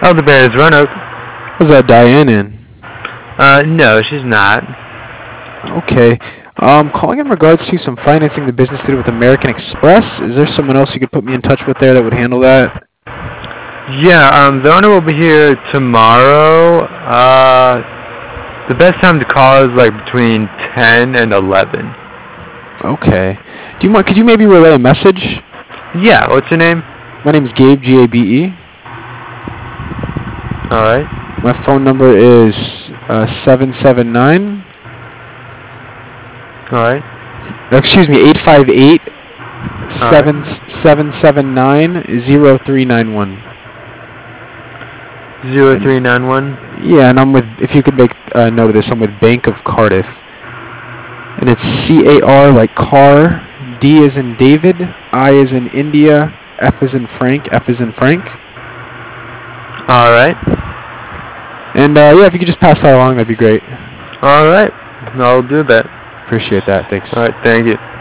Elderberry is Roanoke. Was that Diane in? No, she's not. Okay. Calling in regards to some financing the business did with American Express. Is there someone else you could put me in touch with there that would handle that? Yeah, the owner will be here tomorrow. The best time to call is like between 10 and 11. Okay. Could you maybe relay a message? Yeah, what's your name? My name is Gabe, Gabe. Alright. My phone number is 779. Alright. Excuse me, 858 779 0391. 0391. Yeah, and I'm with, if you could make a note of this, I'm with Bank of Cardiff. And it's CAR like car, D as in David, I as in India, F as in Frank, F as in Frank. Alright. And yeah, if you could just pass that along, that'd be great. Alright. I'll do that. Appreciate that. Thanks. Alright, thank you.